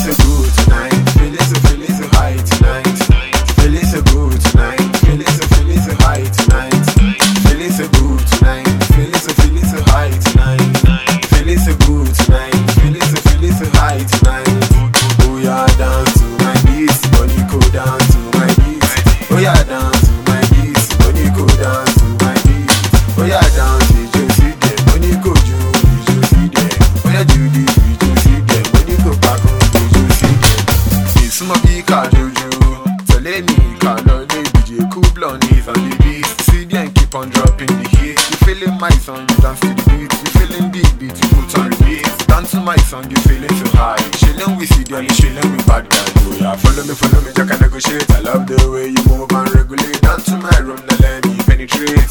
so good tonight, feeling so high tonight. Feeling so good tonight, feeling so high tonight. Feeling so good tonight, feeling so high tonight. Feeling so good tonight, feeling so high tonight. Oh yeah, dance to my beat, money go dance to my beat. Oh yeah, dance to my beat, money go dance to my beat. Oh yeah, dance, you just see them, money go do, you just see them. Oh yeah, do this, you just see them, money go back on, you just see them. It's my big car, Jojo. Tell me, can't know the DJ cool blondies on the beat. See them keep on dropping the heat. You feeling my song, you dance to the beat. You feeling the beat, you put on repeat. Dance to my song, you feeling so high. Chillin' with CD and you chillin' with bad guys. Oh yeah, follow me, Jack and negotiate. I love the way you move and regulate. Dance to my room, now let me penetrate.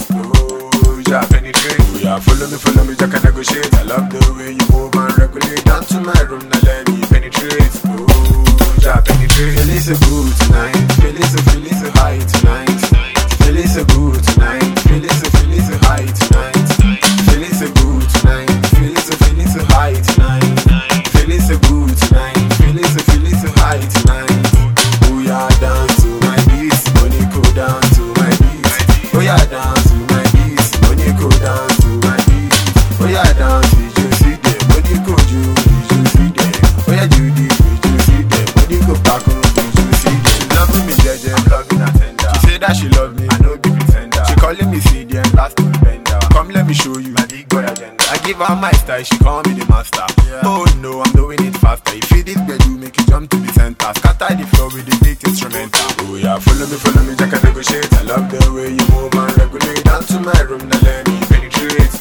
Oh yeah, penetrate. Oh yeah, follow me, Jack and negotiate. I love the way you move and regulate. Dance to my room, now let me penetrate. Oh yeah, penetrate. Feeling so good tonight, feeling so high tonight. Feeling so good tonight, feeling so high tonight. Feeling so good tonight, feeling so high tonight. Feeling so good tonight, feeling so high tonight. Oh yeah, dance to my beat, money go down to my beat. Oh yeah, dance to my beat, money go down to my beat. Oh yeah, dance, you just see them, money go do, you just see them. Oh yeah, do this, you just see them, money go back on, you just see them. She loving me, jeje, loving her tender. She say that she love me, I know be pretender. She calling me CD and last to bender. Come let me show you my big boy agenda. I give her my style, she call me the master. Yeah. Oh no, I'm doing it faster. If you did bed, you make it jump to the center. Scatter the floor with the big instrumental. Oh yeah, follow me, Jack and negotiate. I love the way you move and regulate. Down to my room, now let me penetrate.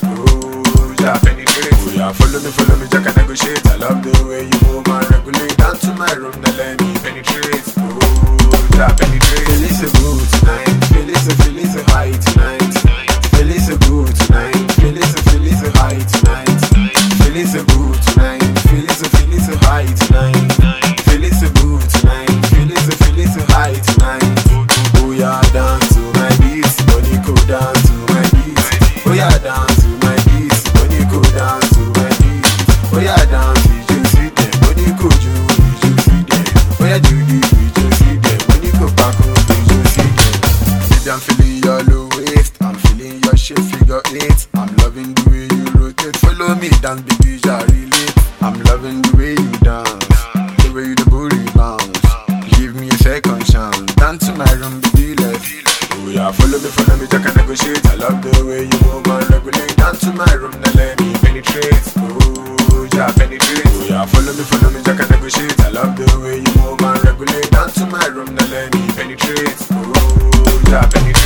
Oh yeah, penetrate. Oh yeah, follow me, Jack and negotiate. I love the way you move and regulate. Down to my room, now let me penetrate. Oh yeah, penetrate. Feeling so good tonight, feeling so high tonight. Feeling so good tonight, feeling so high tonight. Feeling so good tonight, feeling so high tonight. Feeling so good tonight, feeling so high tonight. Oh yeah, dance to my beat, money go down to my beat. Oh yeah, dance to my beat, money go down to my beat. Oh yeah, dance, you just see them, money go do, you just see them. Oh yeah, do this, you just see them, money go back on, you just see them. Baby, I'm feeling your low waist, I'm feeling your shape figure 8. I'm loving the way you rotate, follow me dance, baby, I relate. I'm loving the way you dance, the way you the booty bounce. Give me a second chance, dance to my room, baby, let's. Oh yeah, follow me, Jack and negotiate. I love the way you move and regulate. Dance to my room, now let me penetrate. Oh yeah, penetrate. Oh yeah, follow me, Jack and negotiate. I love the way you move and regulate. Dance to my room, now let me penetrate. Oh yeah, penetrate.